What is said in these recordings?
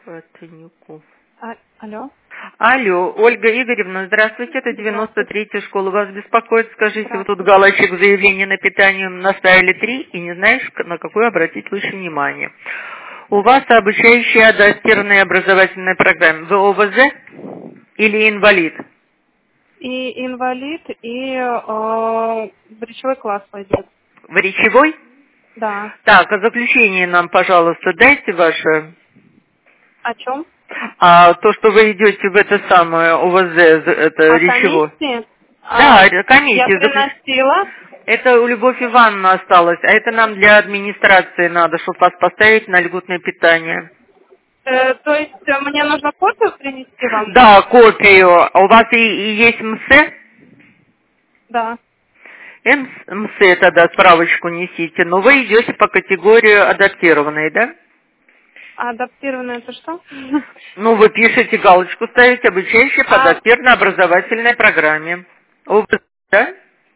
Фатанюков. Алло. Алло, Ольга Игоревна, здравствуйте, это 93-я школа. Вас беспокоит, скажите, вы тут галочек в заявлении на питание наставили 3 и не знаешь, на какую обратить лучше внимание. У вас обучающая адаптированная образовательная программа. Вы ОВЗ или инвалид? И инвалид, и в речевой класс пойдет. В речевой? Да. Так, а заключение нам, пожалуйста, дайте ваше. О чем? А то, что вы идете в это самое ОВЗ, это речевой. Комиссии? Да, комиссия. Я приносила. Это у Любовь Ивановна осталось, а это нам для администрации надо, чтобы вас поставить на льготное питание. То есть мне нужно копию принести вам? Да, копию. А у вас и есть МС? Да. МС тогда справочку несите, но вы идете по категории адаптированной, да? А адаптированное это что? Ну, вы пишете, галочку ставите, обучающая по адаптированно-образовательной программе. ОВЗ, да?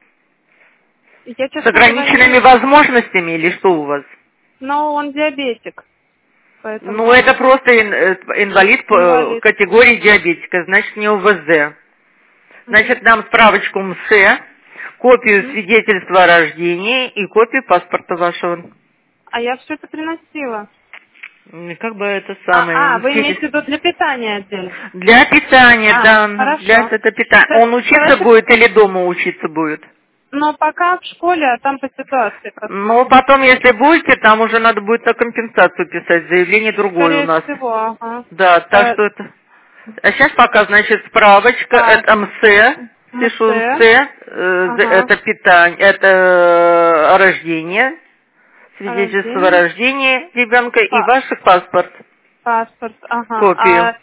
Я, честно С ограниченными возможностями или что у вас? Но он диабетик. Поэтому... Ну, это просто инвалид по категории диабетика, значит, не ОВЗ. Значит, нам справочку МС, копию свидетельства о рождении и копию паспорта вашего. А я все это приносила. Как бы это самое... вы имеете в виду для питания отдельно? Для питания, да. Хорошо. Для это питания. Он учиться будет или дома учиться будет? Но пока в школе, а там по ситуации. Ну, потом, если будете, там уже надо будет на компенсацию писать, заявление другое у нас. Скорее всего, ага. Да, так что это... А сейчас пока, значит, справочка, это МС, пишу МС, это питание, это рождение, свидетельство о рождении ребенка и ваш паспорт. Паспорт, ага. Копию.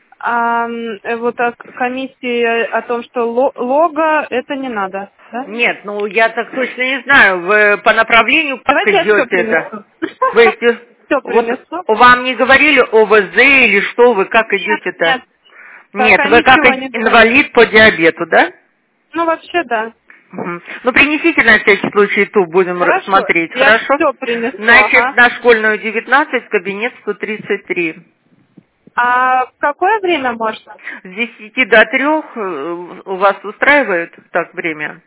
Вот комиссии о том, что лого, это не надо, да? Нет, ну я так точно не знаю. Вы по направлению как идете это? Вы Все принесу. вам не говорили ОВЗ или что вы, как идете-то? Нет, вы как инвалид по диабету, да? Ну, вообще, да. Ну, принесите на всякий случай ту, будем рассмотреть. Я Хорошо? все принесу. Значит, на школьную 19, кабинет 133. А в какое время можно? С 10 до 3 у вас устраивает так время?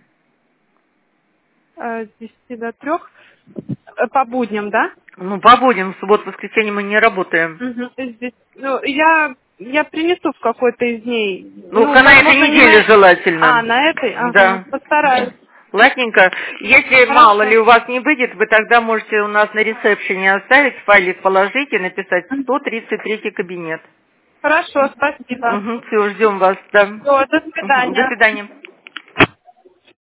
С 10 до 3. По будням, да? Ну, по будням, в субботу, воскресенье мы не работаем. Ну, я принесу в какой-то из дней. Ну, на этой неделе желательно. На этой? Да. Постараюсь. Ладненько. Если мало ли у вас не выйдет, вы тогда можете у нас на ресепшене оставить, файлик положить и написать 133 кабинет. Хорошо, спасибо. Все, ждем вас. Да. До свидания. До свидания.